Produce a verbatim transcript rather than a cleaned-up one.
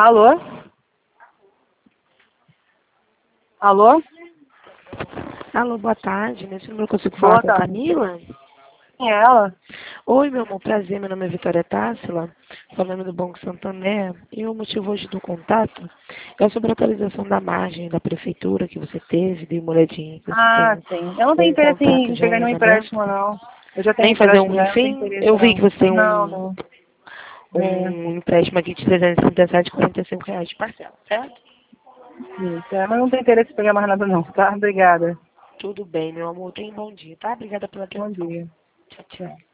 Alô? Alô? Alô, boa tarde. Nesse número eu consigo Boa falar com tarde. Camila? Quem é ela? Oi, meu amor, prazer. Meu nome é Vitória Tássila, falando do Banco Santander. E o motivo hoje do contato é sobre a atualização da margem da prefeitura que você teve, dei uma olhadinha que você Ah, tem sim. Eu não tenho um interesse contrato em já pegar em nenhum andamento. empréstimo, não. Eu já tenho Nem fazer empréstimo, um, já não tenho enfim, interesse, eu vi não. que você tem Não, um, não. É, um empréstimo aqui de trezentos e trinta e sete e quarenta e cinco reais de parcela, certo? isso. É, mas não tenho interesse em pegar mais nada, não, tá? Obrigada. Tudo bem, meu amor. Tenha um bom dia, tá? Obrigada pela Bom atenção. dia. Tchau, tchau. Tchau.